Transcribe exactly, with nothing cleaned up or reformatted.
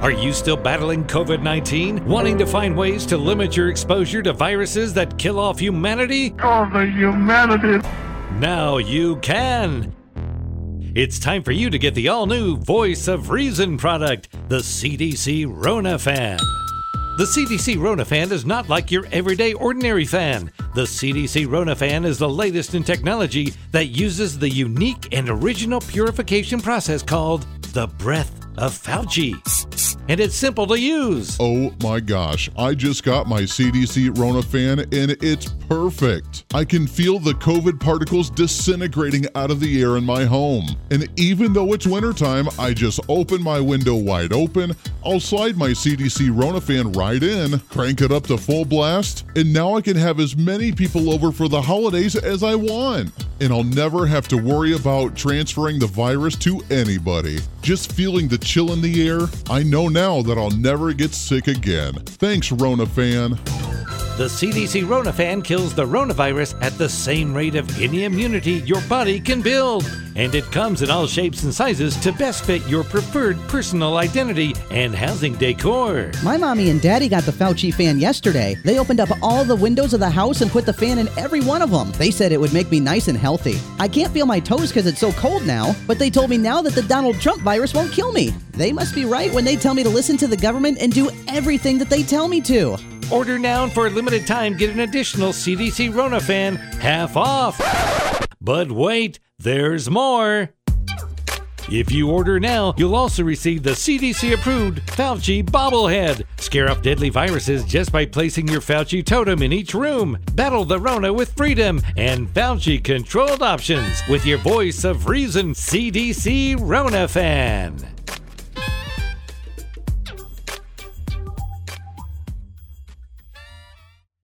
Are you still battling covid nineteen? Wanting to find ways to limit your exposure to viruses that kill off humanity? Oh, the humanity. Now you can. It's time for you to get the all-new Voice of Reason product, the C D C Rona Fan. The C D C Rona Fan is not like your everyday ordinary fan. The C D C Rona Fan is the latest in technology that uses the unique and original purification process called the Breath of Fauci. And it's simple to use. Oh my gosh, I just got my C D C Rona Fan and it's perfect. I can feel the COVID particles disintegrating out of the air in my home. And even though it's wintertime, I just open my window wide open, I'll slide my C D C Rona Fan right in, crank it up to full blast, and now I can have as many people over for the holidays as I want. And I'll never have to worry about transferring the virus to anybody. Just feeling the chill in the air, I know now that I'll never get sick again. Thanks, Rona Fan. The C D C Rona Fan kills the Ronavirus at the same rate of any immunity your body can build. And it comes in all shapes and sizes to best fit your preferred personal identity and housing decor. My mommy and daddy got the Fauci fan yesterday. They opened up all the windows of the house and put the fan in every one of them. They said it would make me nice and healthy. I can't feel my toes because it's so cold now, but they told me now that the Donald Trump virus won't kill me. They must be right when they tell me to listen to the government and do everything that they tell me to. Order now and for a limited time get an additional C D C Rona Fan half off. But wait, there's more. If you order now, you'll also receive the C D C-approved Fauci Bobblehead. Scare off deadly viruses just by placing your Fauci totem in each room. Battle the Rona with freedom and Fauci-controlled options with your Voice of Reason C D C Rona Fan.